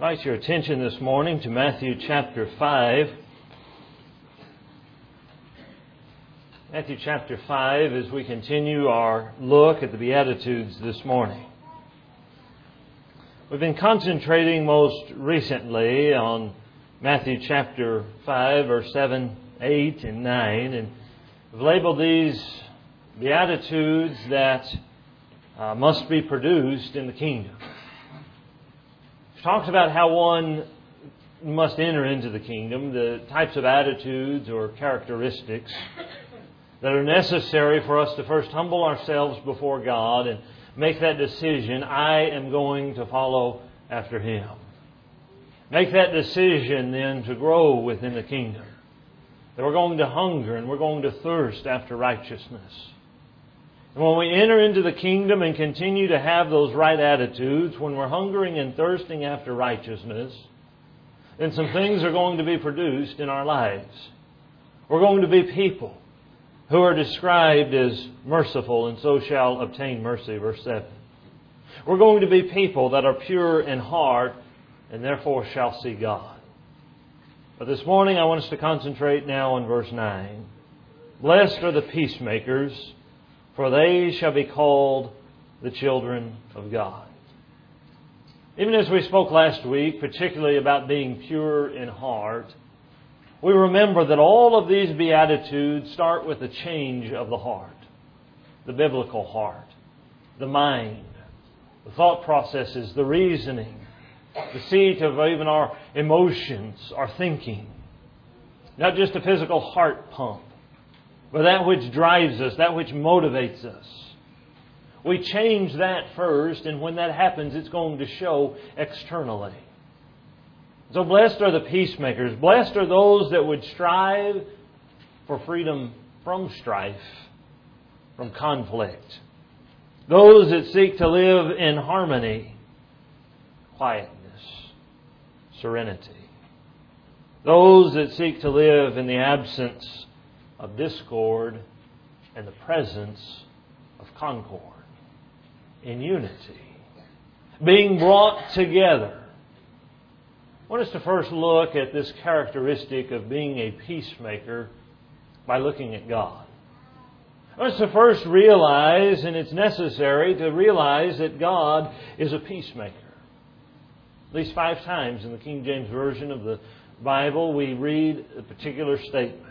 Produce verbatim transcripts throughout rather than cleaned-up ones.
I invite your attention this morning to Matthew chapter five. Matthew chapter five as we continue our look at the Beatitudes this morning. We've been concentrating most recently on Matthew chapter five, verse seven, eight, and nine, and we've labeled these Beatitudes that uh, must be produced in the kingdom. It talks about how one must enter into the kingdom, the types of attitudes or characteristics that are necessary for us to first humble ourselves before God and make that decision, I am going to follow after Him. Make that decision then to grow within the kingdom. That we're going to hunger and we're going to thirst after righteousness. And when we enter into the kingdom and continue to have those right attitudes, when we're hungering and thirsting after righteousness, then some things are going to be produced in our lives. We're going to be people who are described as merciful and so shall obtain mercy, verse seven. We're going to be people that are pure in heart and therefore shall see God. But this morning I want us to concentrate now on verse nine. Blessed are the peacemakers, for they shall be called the children of God. Even as we spoke last week, particularly about being pure in heart, we remember that all of these Beatitudes start with a change of the heart, the biblical heart, the mind, the thought processes, the reasoning, the seat of even our emotions, our thinking. Not just a physical heart pump, but that which drives us, that which motivates us. We change that first, and when that happens, it's going to show externally. So blessed are the peacemakers. Blessed are those that would strive for freedom from strife, from conflict. Those that seek to live in harmony, quietness, serenity. Those that seek to live in the absence of discord and the presence of concord, in unity, being brought together. I want us to first look at this characteristic of being a peacemaker by looking at God. I want us to first realize, and it's necessary to realize, that God is a peacemaker. At least five times in the King James Version of the Bible we read a particular statement,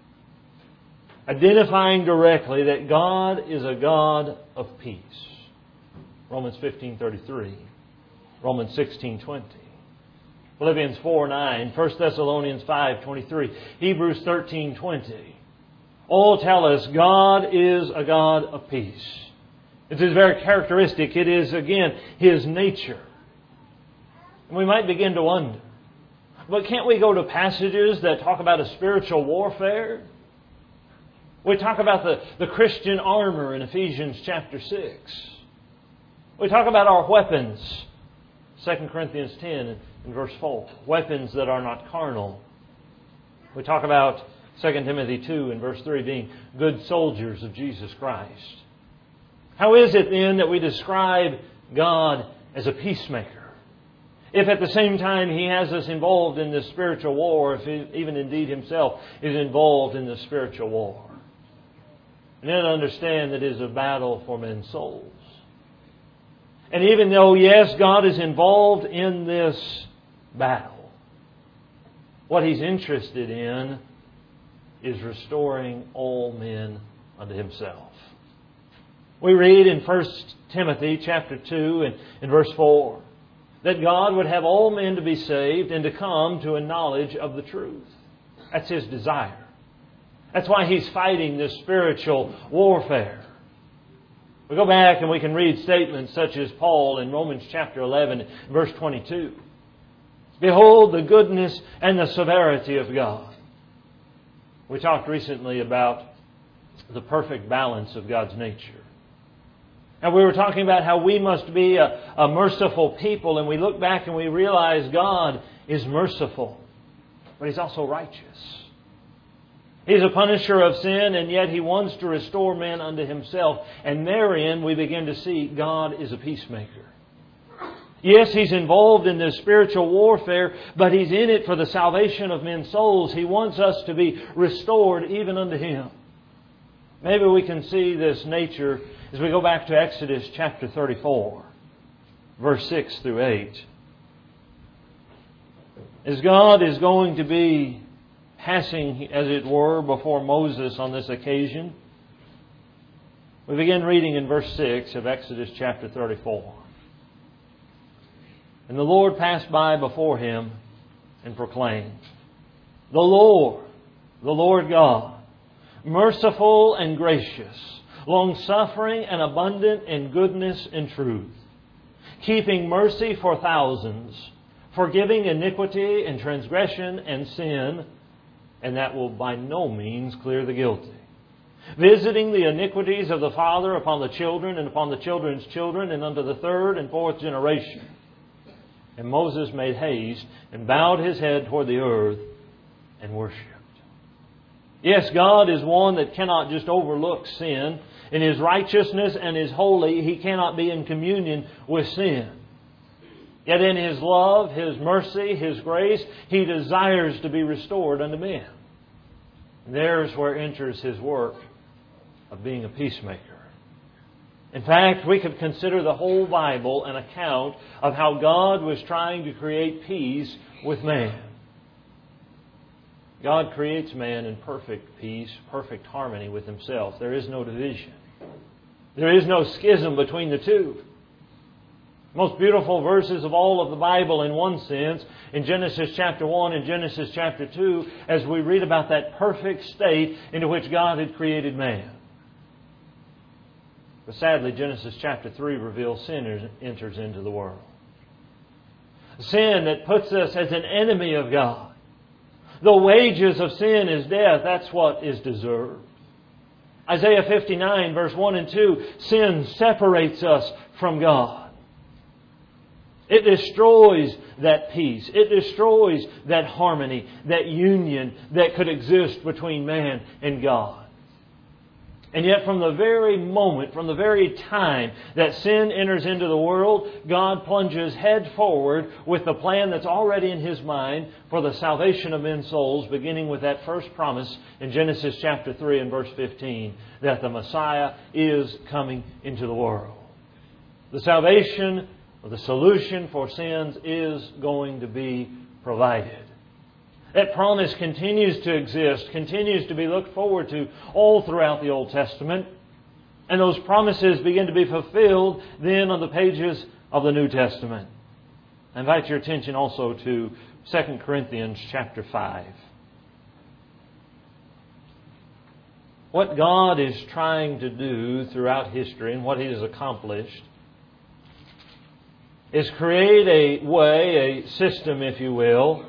identifying directly that God is a God of peace. Romans fifteen thirty-three, Romans sixteen twenty, Philippians four nine, First Thessalonians five twenty-three, Hebrews thirteen twenty. All tell us God is a God of peace. It's His very characteristic. It is, again, His nature. And we might begin to wonder, but can't we go to passages that talk about a spiritual warfare? We talk about the, the Christian armor in Ephesians chapter six. We talk about our weapons, Second Corinthians ten and verse four. Weapons that are not carnal. We talk about Second Timothy two and verse three being good soldiers of Jesus Christ. How is it then that we describe God as a peacemaker, if at the same time He has us involved in this spiritual war, if He, even indeed Himself is involved in this spiritual war? And then understand that it is a battle for men's souls. And even though, yes, God is involved in this battle, what He's interested in is restoring all men unto Himself. We read in First Timothy chapter two and in verse four that God would have all men to be saved and to come to a knowledge of the truth. That's His desire. That's why He's fighting this spiritual warfare. We go back and we can read statements such as Paul in Romans chapter eleven, verse twenty-two. Behold the goodness and the severity of God. We talked recently about the perfect balance of God's nature. And we were talking about how we must be a, a merciful people, and we look back and we realize God is merciful, but He's also righteous. He's a punisher of sin, and yet He wants to restore men unto Himself. And therein we begin to see God is a peacemaker. Yes, He's involved in this spiritual warfare, but He's in it for the salvation of men's souls. He wants us to be restored even unto Him. Maybe we can see this nature as we go back to Exodus chapter thirty-four, verse six through eight. As God is going to be passing, as it were, before Moses on this occasion, we begin reading in verse six of Exodus chapter thirty-four. And the Lord passed by before him and proclaimed, The Lord, the Lord God, merciful and gracious, long-suffering and abundant in goodness and truth, keeping mercy for thousands, forgiving iniquity and transgression and sin, and that will by no means clear the guilty, visiting the iniquities of the father upon the children and upon the children's children and unto the third and fourth generation. And Moses made haste and bowed his head toward the earth and worshipped. Yes, God is one that cannot just overlook sin. In His righteousness and His holy, He cannot be in communion with sin. Yet in His love, His mercy, His grace, He desires to be restored unto men. And there's where enters His work of being a peacemaker. In fact, we could consider the whole Bible an account of how God was trying to create peace with man. God creates man in perfect peace, perfect harmony with Himself. There is no division. There is no schism between the two. Most beautiful verses of all of the Bible in one sense, in Genesis chapter one and Genesis chapter two, as we read about that perfect state into which God had created man. But sadly, Genesis chapter three reveals sin enters into the world. Sin that puts us as an enemy of God. The wages of sin is death. That's what is deserved. Isaiah fifty-nine, verse one and two, sin separates us from God. It destroys that peace. It destroys that harmony, that union that could exist between man and God. And yet from the very moment, from the very time that sin enters into the world, God plunges head forward with the plan that's already in His mind for the salvation of men's souls, beginning with that first promise in Genesis chapter three and verse fifteen, that the Messiah is coming into the world. The salvation or the solution for sins is going to be provided. That promise continues to exist, continues to be looked forward to all throughout the Old Testament. And those promises begin to be fulfilled then on the pages of the New Testament. I invite your attention also to Second Corinthians chapter five. What God is trying to do throughout history and what He has accomplished is create a way, a system, if you will,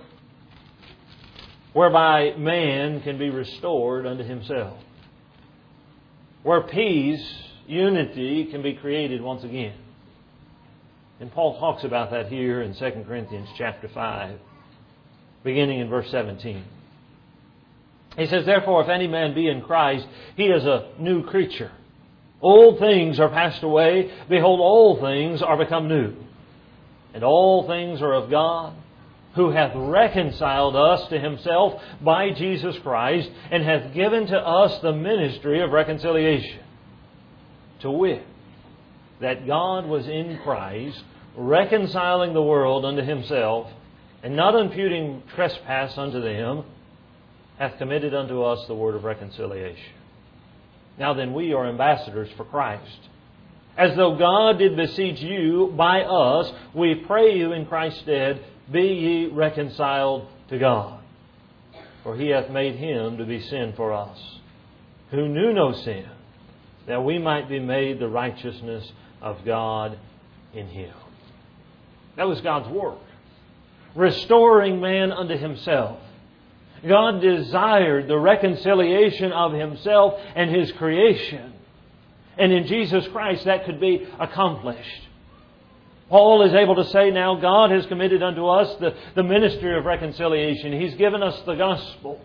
whereby man can be restored unto himself. Where peace, unity can be created once again. And Paul talks about that here in Second Corinthians chapter five, beginning in verse seventeen. He says, Therefore, if any man be in Christ, he is a new creature. Old things are passed away. Behold, all things are become new. And all things are of God, who hath reconciled us to Himself by Jesus Christ, and hath given to us the ministry of reconciliation. To wit, that God was in Christ, reconciling the world unto Himself, and not imputing trespass unto them, hath committed unto us the word of reconciliation. Now then, we are ambassadors for Christ. As though God did beseech you by us, we pray you in Christ's stead, be ye reconciled to God. For He hath made Him to be sin for us, who knew no sin, that we might be made the righteousness of God in Him. That was God's work. Restoring man unto Himself. God desired the reconciliation of Himself and His creation. And in Jesus Christ that could be accomplished. Paul is able to say now God has committed unto us the, the ministry of reconciliation. He's given us the gospel.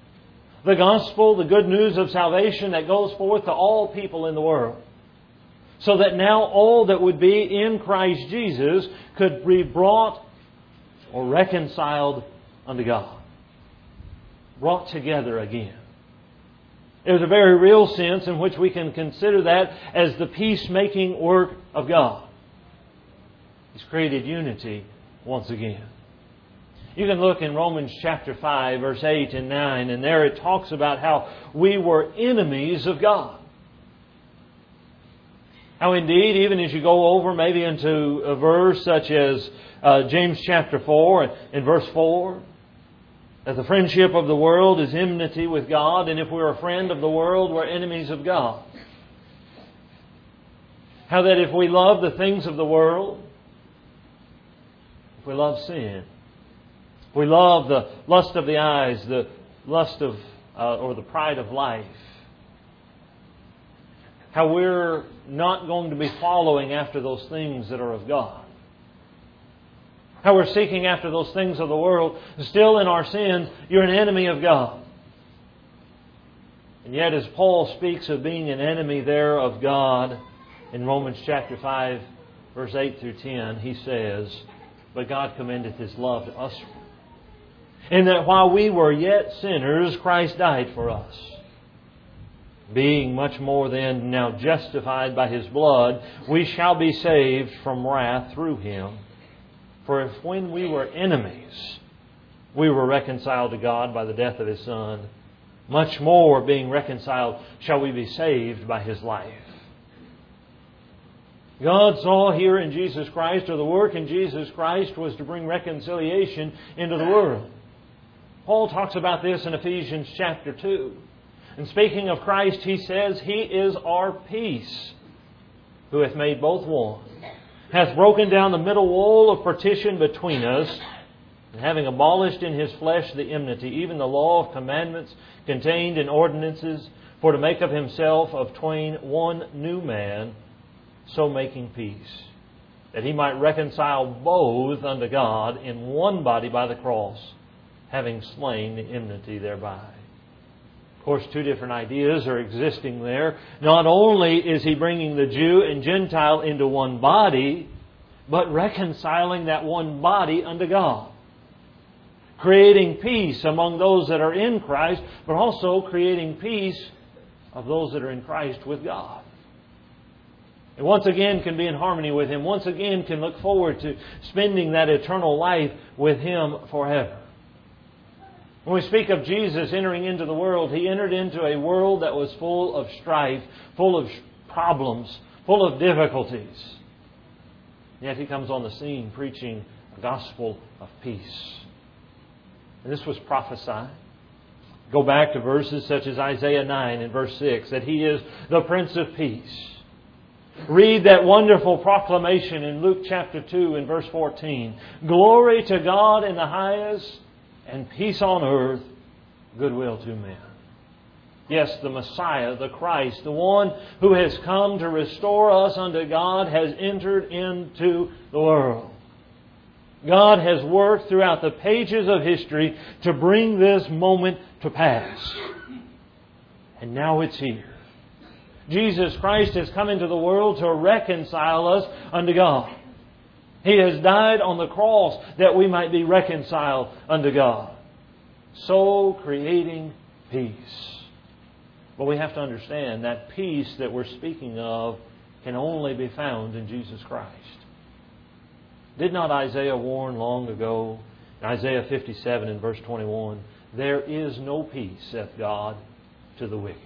The gospel, the good news of salvation that goes forth to all people in the world. so that now all that would be in Christ Jesus could be brought or reconciled unto God. Brought together again. There's a very real sense in which we can consider that as the peacemaking work of God. He's created unity once again. You can look in Romans chapter five, verse eight and nine, and there it talks about how we were enemies of God. How indeed, even as you go over maybe into a verse such as uh, James chapter four and, and verse four, that the friendship of the world is enmity with God, and if we're a friend of the world, we're enemies of God. How that if we love the things of the world, if we love sin, if we love the lust of the eyes, the lust of, uh, or the pride of life, how we're not going to be following after those things that are of God. How we're seeking after those things of the world, still in our sins, you're an enemy of God. And yet as Paul speaks of being an enemy there of God, in Romans chapter five, verse eight through ten, he says, "But God commendeth His love to us, in that while we were yet sinners, Christ died for us. Being much more than now justified by His blood, we shall be saved from wrath through Him. For if when we were enemies, we were reconciled to God by the death of His Son, much more being reconciled shall we be saved by His life." God saw here in Jesus Christ, or the work in Jesus Christ was to bring reconciliation into the world. Paul talks about this in Ephesians chapter two. And speaking of Christ, he says, "He is our peace, who hath made both one, hath broken down the middle wall of partition between us, and having abolished in His flesh the enmity, even the law of commandments contained in ordinances, for to make of Himself of twain one new man, so making peace, that He might reconcile both unto God in one body by the cross, having slain the enmity thereby." Of course, two different ideas are existing there. Not only is He bringing the Jew and Gentile into one body, but reconciling that one body unto God. Creating peace among those that are in Christ, but also creating peace of those that are in Christ with God. And once again can be in harmony with Him. Once again can look forward to spending that eternal life with Him forever. When we speak of Jesus entering into the world, He entered into a world that was full of strife, full of problems, full of difficulties. Yet He comes on the scene preaching a gospel of peace. And this was prophesied. Go back to verses such as Isaiah nine and verse six, that He is the Prince of Peace. Read that wonderful proclamation in Luke chapter two and verse fourteen. "Glory to God in the highest, and peace on earth, goodwill to men." Yes, the Messiah, the Christ, the one who has come to restore us unto God, has entered into the world. God has worked throughout the pages of history to bring this moment to pass. And now it's here. Jesus Christ has come into the world to reconcile us unto God. He has died on the cross that we might be reconciled unto God, so creating peace. But we have to understand that peace that we're speaking of can only be found in Jesus Christ. Did not Isaiah warn long ago, in Isaiah fifty-seven and verse twenty-one, "There is no peace, saith God, to the wicked."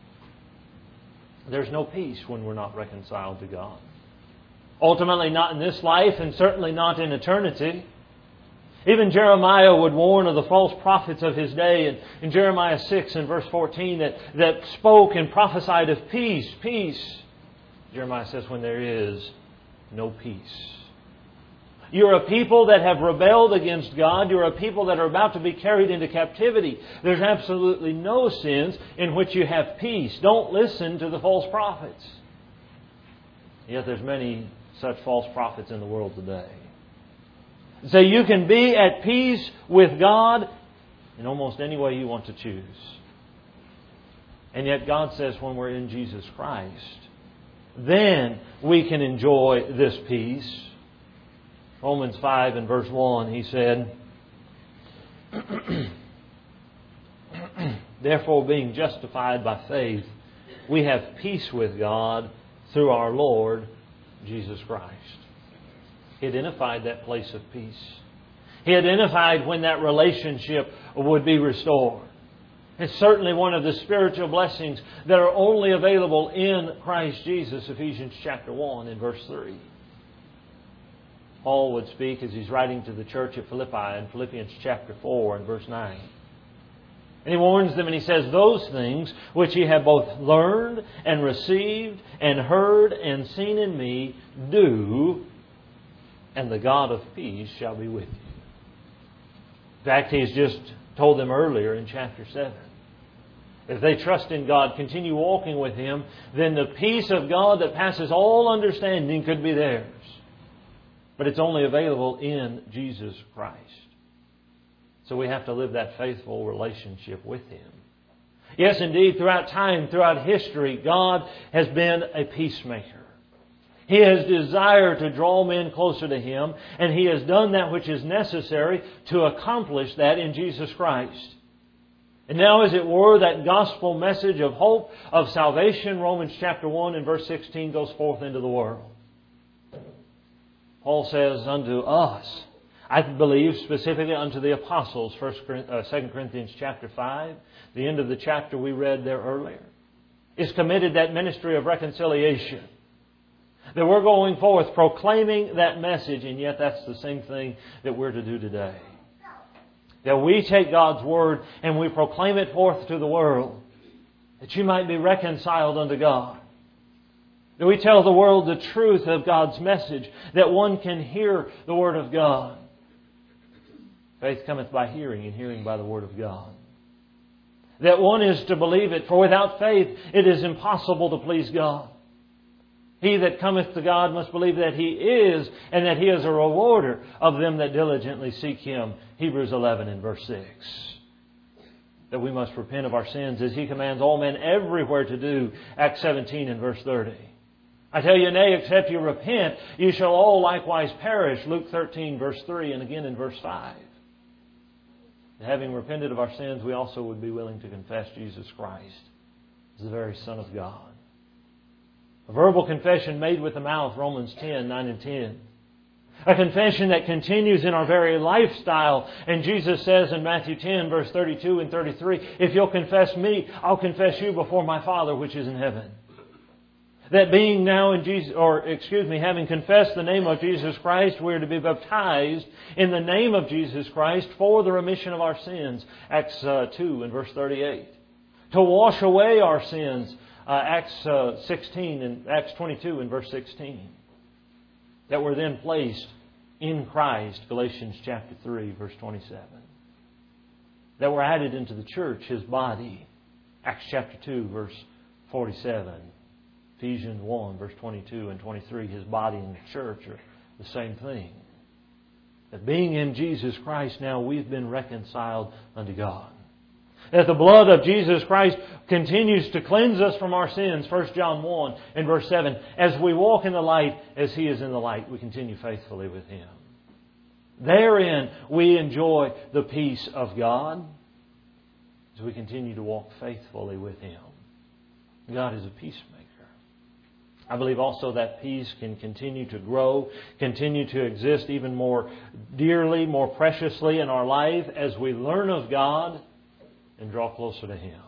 There's no peace when we're not reconciled to God. Ultimately not in this life, and certainly not in eternity. Even Jeremiah would warn of the false prophets of his day. And in Jeremiah six and verse fourteen that, that spoke and prophesied of peace, peace. Jeremiah says, when there is no peace. You're a people that have rebelled against God. You're a people that are about to be carried into captivity. There's absolutely no sense in which you have peace. Don't listen to the false prophets. Yet there's many such false prophets in the world today. So you can be at peace with God in almost any way you want to choose. And yet God says when we're in Jesus Christ, then we can enjoy this peace. Romans five and verse one, he said, therefore, being justified by faith, we have peace with God through our Lord Jesus Christ. He identified that place of peace. He identified when that relationship would be restored. It's certainly one of the spiritual blessings that are only available in Christ Jesus, Ephesians chapter one and verse three. Paul would speak as he's writing to the church at Philippi in Philippians chapter four and verse nine. And he warns them and he says, those things which ye have both learned and received and heard and seen in me, do, and the God of peace shall be with you. In fact, he's just told them earlier in chapter seven. If they trust in God, continue walking with Him, then the peace of God that passes all understanding could be theirs. But it's only available in Jesus Christ. So we have to live that faithful relationship with Him. Yes, indeed, throughout time, throughout history, God has been a peacemaker. He has desired to draw men closer to Him, and He has done that which is necessary to accomplish that in Jesus Christ. And now, as it were, that gospel message of hope, of salvation, Romans chapter one and verse sixteen, goes forth into the world. Paul says unto us, I believe specifically unto the apostles, Second Corinthians chapter five, the end of the chapter we read there earlier, is committed that ministry of reconciliation. That we're going forth proclaiming that message, and yet that's the same thing that we're to do today. That we take God's Word and we proclaim it forth to the world, that you might be reconciled unto God. That we tell the world the truth of God's message, that one can hear the Word of God. Faith cometh by hearing, and hearing by the Word of God. That one is to believe it, for without faith it is impossible to please God. He that cometh to God must believe that He is, and that He is a rewarder of them that diligently seek Him. Hebrews eleven and verse six. That we must repent of our sins as He commands all men everywhere to do. Acts seventeen and verse thirty. I tell you, nay, except you repent, you shall all likewise perish. Luke thirteen verse three and again in verse five. Having repented of our sins, we also would be willing to confess Jesus Christ as the very Son of God. A verbal confession made with the mouth, Romans ten, nine and ten. A confession that continues in our very lifestyle. And Jesus says in Matthew ten, verse thirty-two and thirty-three, if you'll confess me, I'll confess you before my Father which is in heaven. That being now in Jesus, or excuse me, having confessed the name of Jesus Christ, we are to be baptized in the name of Jesus Christ for the remission of our sins. Acts uh, two and verse thirty-eight. To wash away our sins. Uh, Acts uh, sixteen and Acts twenty-two and verse sixteen. That we're then placed in Christ. Galatians chapter three, verse twenty-seven. That we're added into the church, His body. Acts chapter two, verse forty-seven. Ephesians one, verse twenty-two and twenty-three, His body and the church are the same thing. That being in Jesus Christ now, we've been reconciled unto God. That the blood of Jesus Christ continues to cleanse us from our sins. First John one and verse seven. As we walk in the light, as He is in the light, we continue faithfully with Him. Therein we enjoy the peace of God as we continue to walk faithfully with Him. God is a peacemaker. I believe also that peace can continue to grow, continue to exist even more dearly, more preciously in our life as we learn of God and draw closer to Him.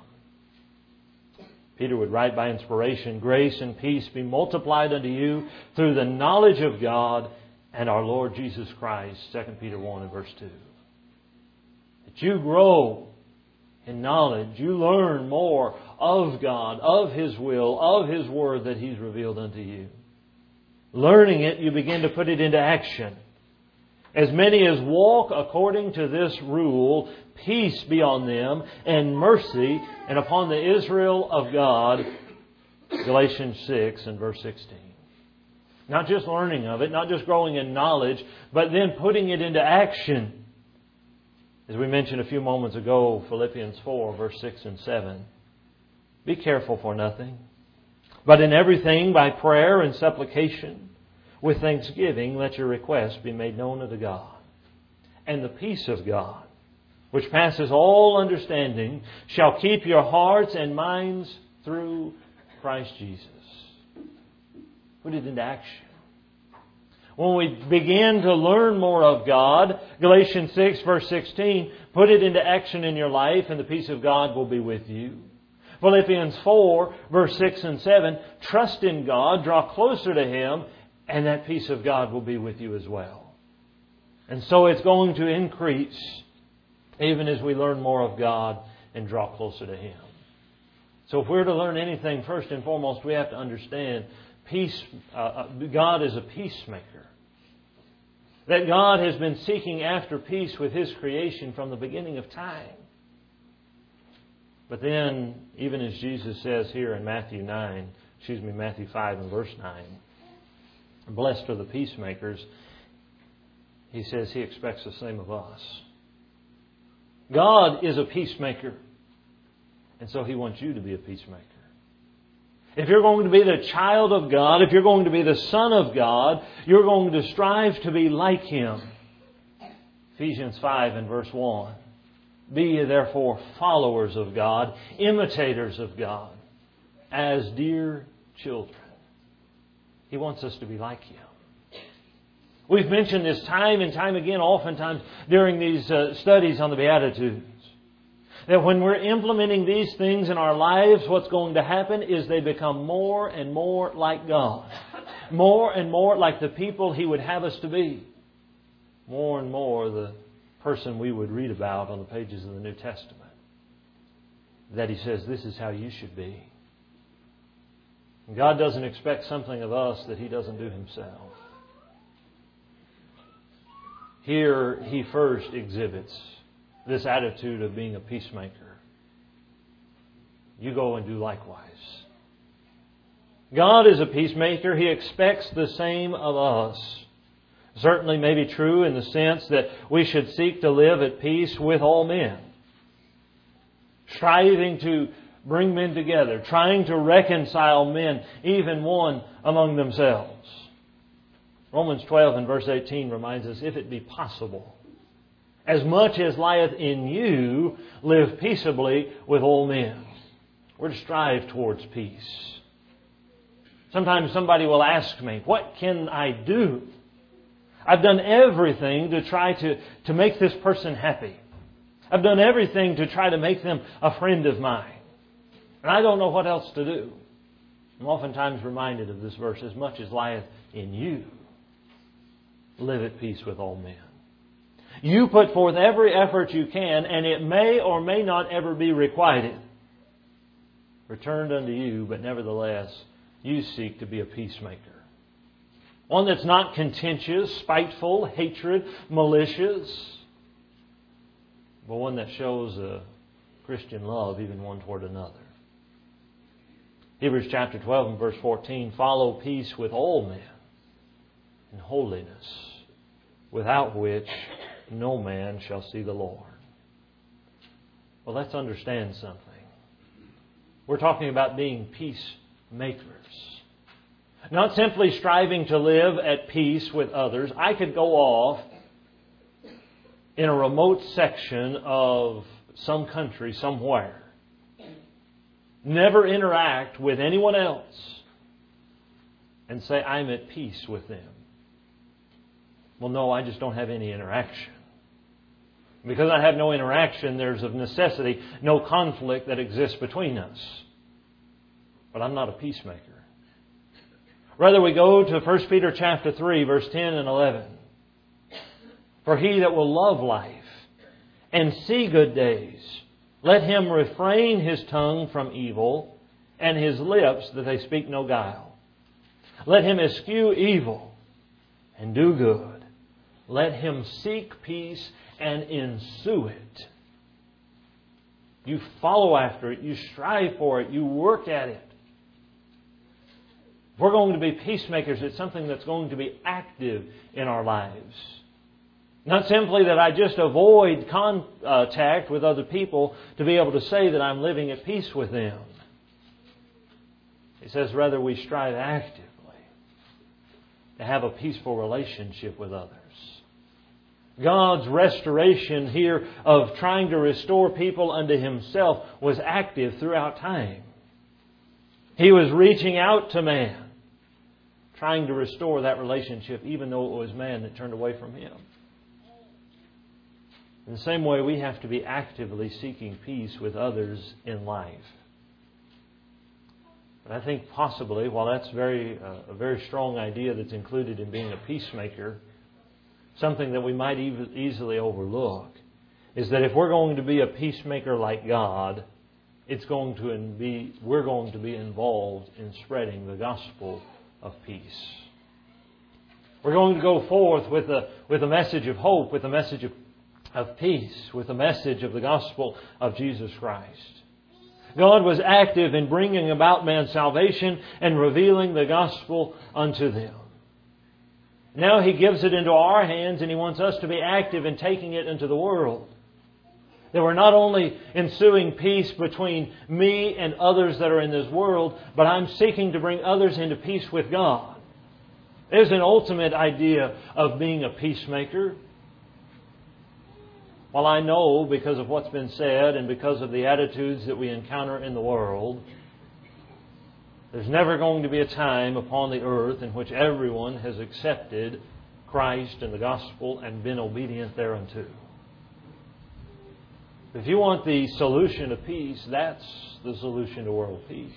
Peter would write by inspiration, grace and peace be multiplied unto you through the knowledge of God and our Lord Jesus Christ. Second Peter one and verse two. That you grow in knowledge, you learn more of God, of His will, of His Word that He's revealed unto you. Learning it, you begin to put it into action. As many as walk according to this rule, peace be on them, and mercy, and upon the Israel of God. Galatians six and verse sixteen. Not just learning of it, not just growing in knowledge, but then putting it into action. As we mentioned a few moments ago, Philippians four, verse six and seven. Be careful for nothing, But in everything by prayer and supplication, with thanksgiving, let your requests be made known unto God. And the peace of God, which passes all understanding, shall keep your hearts and minds through Christ Jesus. Put it into action. When we begin to learn more of God, Galatians six verse sixteen, put it into action in your life and the peace of God will be with you. Philippians four verse six and seven, trust in God, draw closer to Him, and that peace of God will be with you as well. And so it's going to increase even as we learn more of God and draw closer to Him. So if we're to learn anything, first and foremost, we have to understand peace. Uh, God is a peacemaker. That God has been seeking after peace with His creation from the beginning of time. But then, even as Jesus says here in Matthew nine, excuse me, Matthew five and verse nine, blessed are the peacemakers, He says He expects the same of us. God is a peacemaker. And so He wants you to be a peacemaker. If you're going to be the child of God, if you're going to be the son of God, you're going to strive to be like Him. Ephesians five and verse one. Be ye therefore followers of God, imitators of God, as dear children. He wants us to be like Him. We've mentioned this time and time again, oftentimes during these uh, studies on the Beatitudes, that when we're implementing these things in our lives, what's going to happen is they become more and more like God. More and more like the people He would have us to be. More and more the person we would read about on the pages of the New Testament. That He says, this is how you should be. And God doesn't expect something of us that He doesn't do Himself. Here He first exhibits this attitude of being a peacemaker. You go and do likewise. God is a peacemaker. He expects the same of us. Certainly may be true in the sense that we should seek to live at peace with all men. Striving to bring men together. Trying to reconcile men, even one among themselves. Romans twelve and verse eighteen reminds us, if it be possible, as much as lieth in you, live peaceably with all men. We're to strive towards peace. Sometimes somebody will ask me, what can I do? I've done everything to try to, to make this person happy. I've done everything to try to make them a friend of mine. And I don't know what else to do. I'm oftentimes reminded of this verse, as much as lieth in you, live at peace with all men. You put forth every effort you can, and it may or may not ever be requited. Returned unto you, but nevertheless, you seek to be a peacemaker. One that's not contentious, spiteful, hatred, malicious, but one that shows a Christian love, even one toward another. Hebrews chapter twelve and verse fourteen, follow peace with all men and holiness, without which no man shall see the Lord. Well, let's understand something. We're talking about being peacemakers. Not simply striving to live at peace with others. I could go off in a remote section of some country somewhere. Never interact with anyone else and say, I'm at peace with them. Well, no, I just don't have any interaction. Because I have no interaction, there's of necessity no conflict that exists between us. But I'm not a peacemaker. Rather, we go to First Peter chapter three, verse ten and eleven. For he that will love life and see good days, let him refrain his tongue from evil and his lips that they speak no guile. Let him eschew evil and do good. Let him seek peace and ensue it. You follow after it. You strive for it. You work at it. If we're going to be peacemakers, it's something that's going to be active in our lives. Not simply that I just avoid contact with other people to be able to say that I'm living at peace with them. He says, rather we strive actively to have a peaceful relationship with others. God's restoration here of trying to restore people unto Himself was active throughout time. He was reaching out to man, trying to restore that relationship, even though it was man that turned away from Him. In the same way, we have to be actively seeking peace with others in life. But I think possibly, while that's very uh, a very strong idea that's included in being a peacemaker, something that we might e- easily overlook is that if we're going to be a peacemaker like God, it's going to be we're going to be involved in spreading the gospel of peace. We're going to go forth with a with a message of hope, with a message of, of peace, with a message of the gospel of Jesus Christ. God was active in bringing about man's salvation and revealing the gospel unto them. Now He gives it into our hands, and He wants us to be active in taking it into the world. That we're not only ensuing peace between me and others that are in this world, but I'm seeking to bring others into peace with God. There's an ultimate idea of being a peacemaker. While I know, because of what's been said and because of the attitudes that we encounter in the world, there's never going to be a time upon the earth in which everyone has accepted Christ and the gospel and been obedient thereunto. If you want the solution to peace, that's the solution to world peace.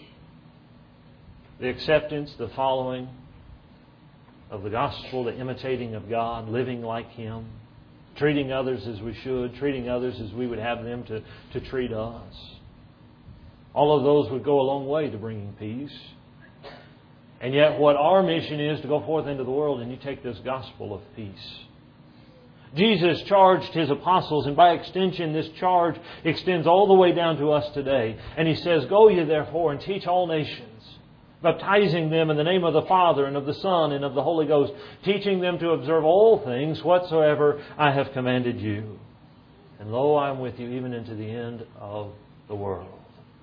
The acceptance, the following of the gospel, the imitating of God, living like Him, treating others as we should, treating others as we would have them to, to treat us. All of those would go a long way to bringing peace. And yet what our mission is to go forth into the world and you take this gospel of peace. Jesus charged His apostles, and by extension this charge extends all the way down to us today. And He says, "Go ye therefore and teach all nations, baptizing them in the name of the Father and of the Son and of the Holy Ghost, teaching them to observe all things whatsoever I have commanded you. And lo, I am with you even into the end of the world."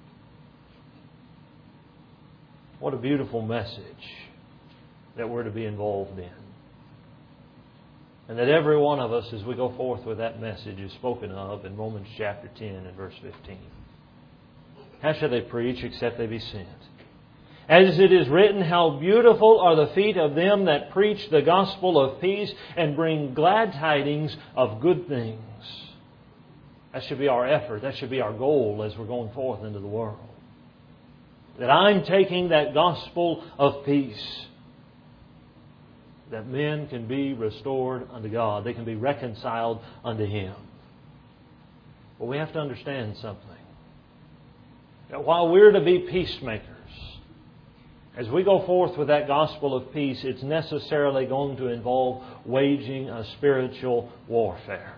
What a beautiful message that we're to be involved in. And that every one of us, as we go forth with that message, is spoken of in Romans chapter ten and verse fifteen. How shall they preach except they be sent? As it is written, how beautiful are the feet of them that preach the gospel of peace and bring glad tidings of good things. That should be our effort. That should be our goal as we're going forth into the world. That I'm taking that gospel of peace, that men can be restored unto God. They can be reconciled unto Him. But we have to understand something. That while we're to be peacemakers, as we go forth with that gospel of peace, it's necessarily going to involve waging a spiritual warfare.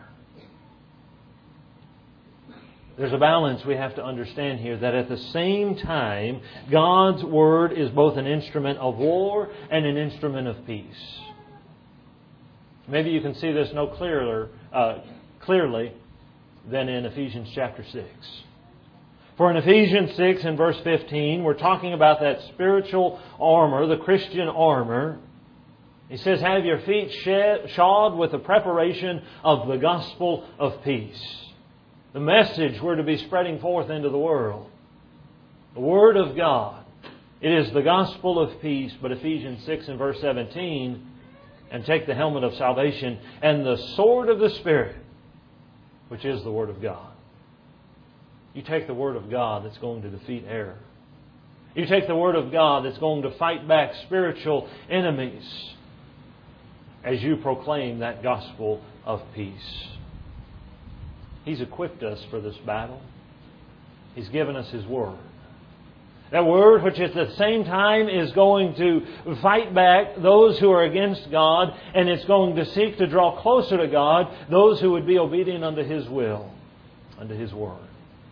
There's a balance we have to understand here, that at the same time, God's Word is both an instrument of war and an instrument of peace. Maybe you can see this no clearer, uh, clearly than in Ephesians chapter six. For in Ephesians six and verse fifteen, we're talking about that spiritual armor, the Christian armor. He says, "Have your feet shod with the preparation of the gospel of peace." The message we're to be spreading forth into the world. The Word of God. It is the gospel of peace. But Ephesians six and verse seventeen, "And take the helmet of salvation and the sword of the Spirit, which is the Word of God." You take the Word of God that's going to defeat error. You take the Word of God that's going to fight back spiritual enemies as you proclaim that gospel of peace. He's equipped us for this battle. He's given us His Word. That Word which at the same time is going to fight back those who are against God, and it's going to seek to draw closer to God those who would be obedient unto His will, unto His Word.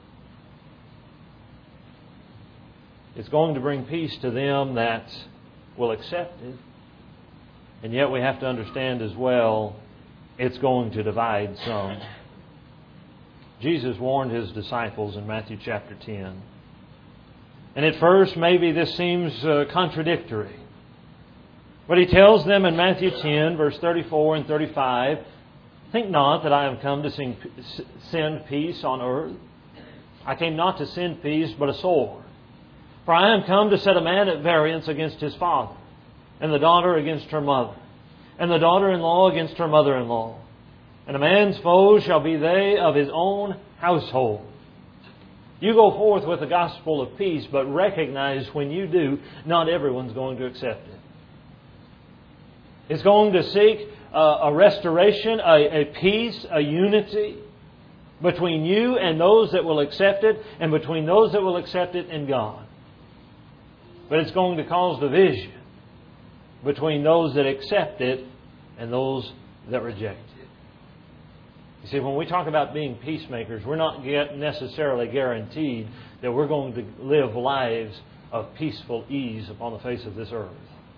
It's going to bring peace to them that will accept it. And yet we have to understand as well, it's going to divide some. Jesus warned His disciples in Matthew chapter ten. And at first, maybe this seems uh, contradictory. But He tells them in Matthew ten, verse thirty-four and thirty-five, "Think not that I am come to sing, send peace on earth. I came not to send peace, but a sword. For I am come to set a man at variance against his father, and the daughter against her mother, and the daughter-in-law against her mother-in-law. And a man's foes shall be they of his own household." You go forth with the gospel of peace, but recognize when you do, not everyone's going to accept it. It's going to seek a, a restoration, a, a peace, a unity between you and those that will accept it, and between those that will accept it and God. But it's going to cause division between those that accept it and those that reject it. You see, when we talk about being peacemakers, we're not get necessarily guaranteed that we're going to live lives of peaceful ease upon the face of this earth.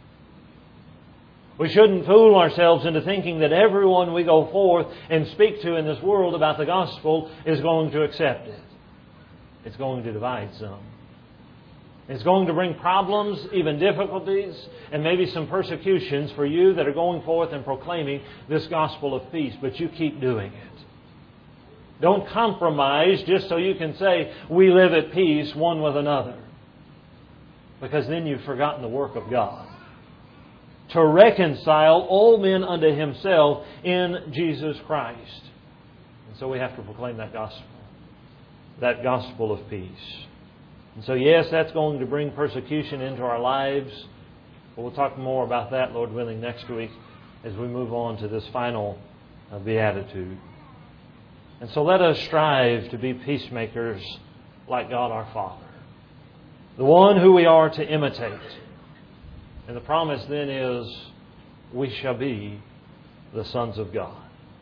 We shouldn't fool ourselves into thinking that everyone we go forth and speak to in this world about the gospel is going to accept it. It's going to divide some. It's going to bring problems, even difficulties, and maybe some persecutions for you that are going forth and proclaiming this gospel of peace. But you keep doing it. Don't compromise just so you can say, we live at peace one with another. Because then you've forgotten the work of God. To reconcile all men unto Himself in Jesus Christ. And so we have to proclaim that gospel. That gospel of peace. And so yes, that's going to bring persecution into our lives. But we'll talk more about that, Lord willing, next week as we move on to this final uh, beatitude. And so let us strive to be peacemakers like God our Father. The one who we are to imitate. And the promise then is, we shall be the sons of God.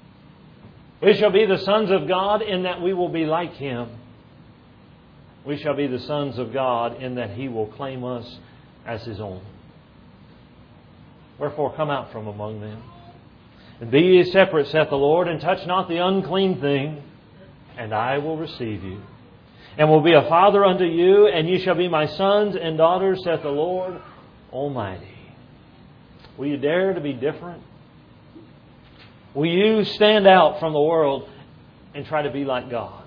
We shall be the sons of God in that we will be like Him. We shall be the sons of God in that He will claim us as His own. Wherefore come out from among them, and be ye separate, saith the Lord, and touch not the unclean thing, and I will receive you, and will be a father unto you, and ye shall be my sons and daughters, saith the Lord Almighty. Will you dare to be different? Will you stand out from the world and try to be like God?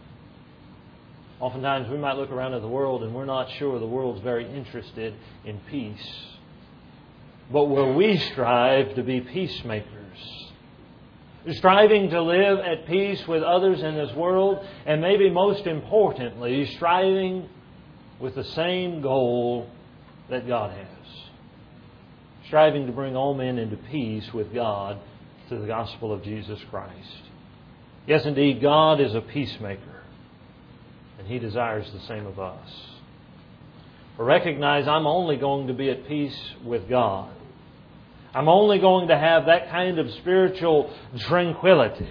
Oftentimes we might look around at the world and we're not sure the world's very interested in peace. But will we strive to be peacemakers? Striving to live at peace with others in this world, and maybe most importantly, striving with the same goal that God has. Striving to bring all men into peace with God through the gospel of Jesus Christ. Yes, indeed, God is a peacemaker, and He desires the same of us. For recognize, I'm only going to be at peace with God. I'm only going to have that kind of spiritual tranquility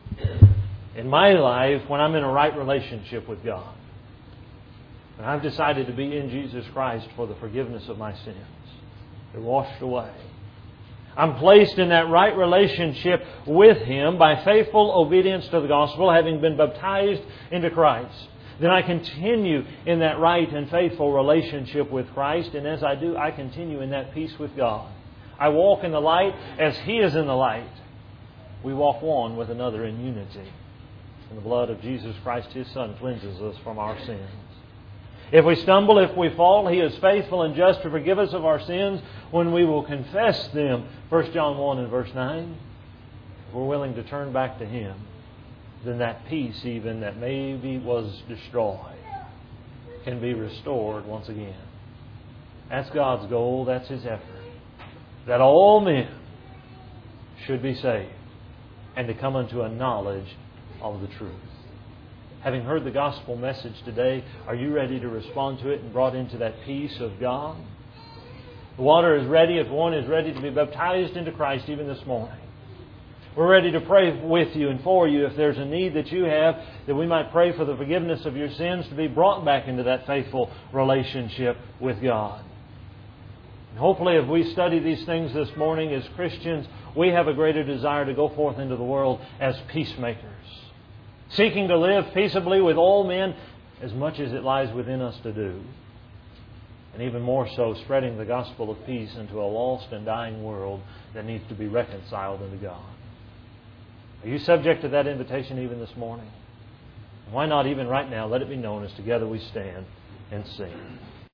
in my life when I'm in a right relationship with God. And I've decided to be in Jesus Christ for the forgiveness of my sins. They're washed away. I'm placed in that right relationship with Him by faithful obedience to the gospel, having been baptized into Christ. Then I continue in that right and faithful relationship with Christ. And as I do, I continue in that peace with God. I walk in the light as He is in the light. We walk one with another in unity. And the blood of Jesus Christ, His Son, cleanses us from our sins. If we stumble, if we fall, He is faithful and just to forgive us of our sins when we will confess them. First John one and verse nine. If we're willing to turn back to Him, then that peace even that maybe was destroyed can be restored once again. That's God's goal. That's His effort. That all men should be saved and to come unto a knowledge of the truth. Having heard the gospel message today, are you ready to respond to it and brought into that peace of God? The water is ready if one is ready to be baptized into Christ even this morning. We're ready to pray with you and for you if there's a need that you have, that we might pray for the forgiveness of your sins to be brought back into that faithful relationship with God. And hopefully, if we study these things this morning as Christians, we have a greater desire to go forth into the world as peacemakers, seeking to live peaceably with all men as much as it lies within us to do. and even more so, spreading the gospel of peace into a lost and dying world that needs to be reconciled unto God. Are you subject to that invitation even this morning? Why not even right now let it be known as together we stand and sing.